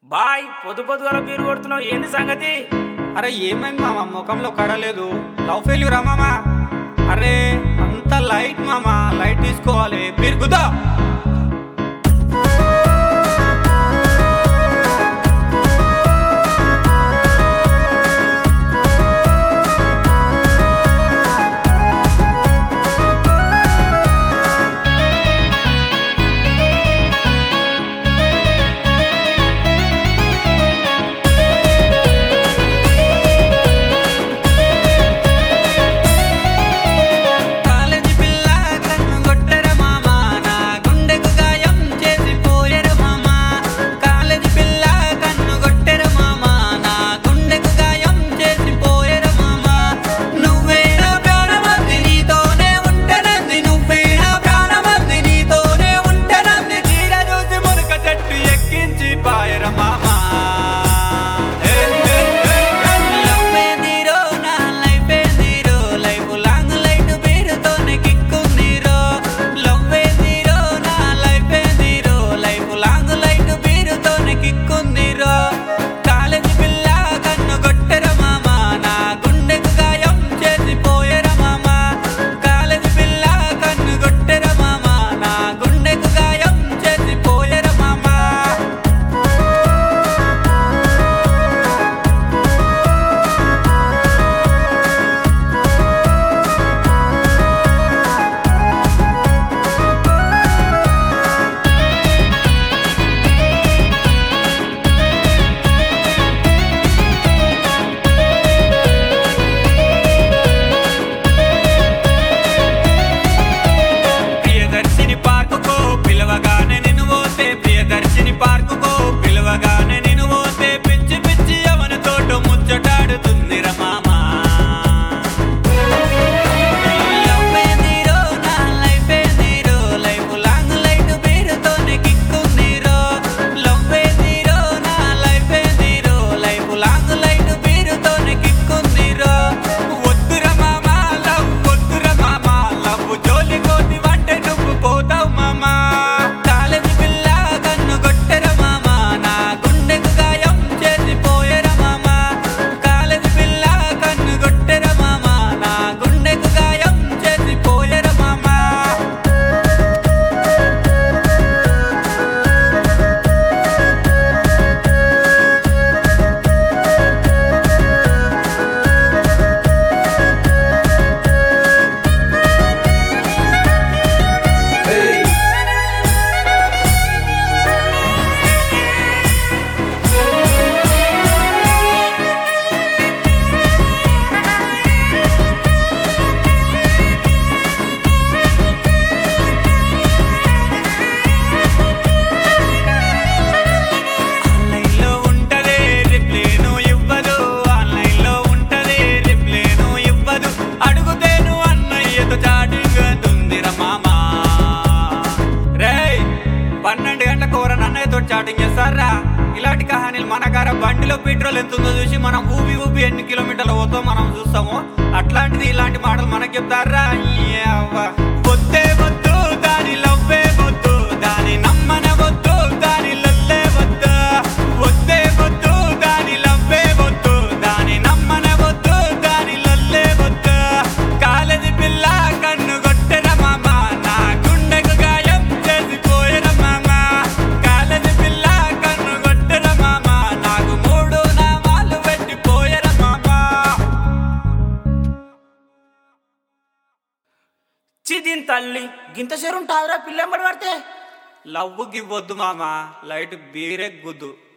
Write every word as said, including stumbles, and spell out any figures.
Bye పొద్దు పొద్దుగల beer కొడుతున్నావు, ఏంది సంగతి? అరే ఏమైంది మామ, ముఖంలో కడలేదు. లవ్ ఫెయిల్యూరా మామ? అరే అంత లైట్ మామ, లైట్ తీసుకోవాలి. బీరుగుదా పన్నెండు గంటల కూర అన్నయ్యతో చాటింగ్ చేస్తారా? ఇలాంటి కహానీలు మన కార బండిలో పెట్రోల్ ఎంత ఉందో చూసి మనం ఊపి ఊపి ఎన్ని కిలోమీటర్లు పోతామో మనం చూస్తాము. అట్లాంటిది ఇలాంటి మాటలు మనకు చెప్తారా? వద్దే వద్దు దాని లవ్వే వద్దు, దాని నమ్మన వద్దు, దాని లల్లే వద్దు. వద్దే వద్దు దాని లవ్వే వద్దు, దాని నమ్మన వద్దు, దాని లల్లే వద్దు. కాలేజీ పిల్ల కన్ను కొట్టెర మామ, నా గుండెకు గాయం చేసిపోయెర మామ. కాలేజీ పిల్ల కన్ను కొట్టెర మామ, నాకు మూడు నామాలు పెట్టిపోయెర మామ. చిదిన్ తల్లి గింత సేరుంటావురా పిల్లెంబడి పడితే. లవ్వుకి వద్దు మామ, లైట్ బీరెక్ గుద్దు.